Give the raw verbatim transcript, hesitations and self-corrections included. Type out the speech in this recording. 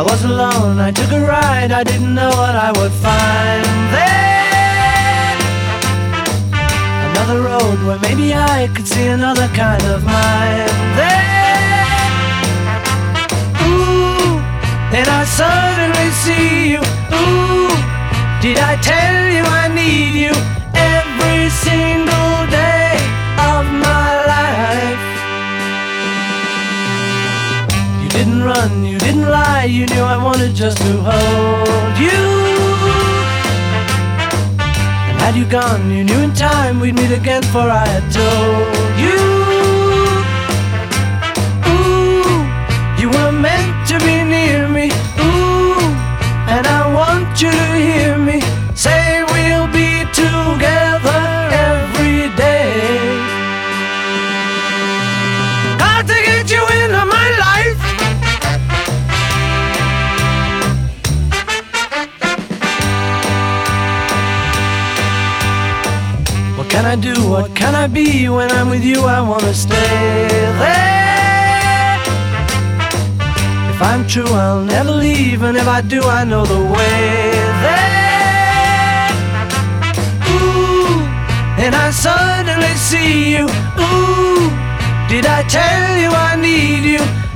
I was alone, I took a ride, I didn't know what I would find there. Another road where maybe I could see another kind of mind there. Ooh, then I suddenly see you. Ooh, did I tell you I need you every single day of my life? You didn't run, you didn't lie, you knew I wanted just to hold you. And had you gone, you knew in time we'd meet again, for I had told you. Ooh, you were meant to be near me. Ooh, and I want you to hear me say we'll be together every day. Got to get you into my life. What can I do, what can I be? When I'm with you I wanna stay there. If I'm true I'll never leave, and if I do I know the way there. Ooh, and I suddenly see you. Ooh, did I tell you I need you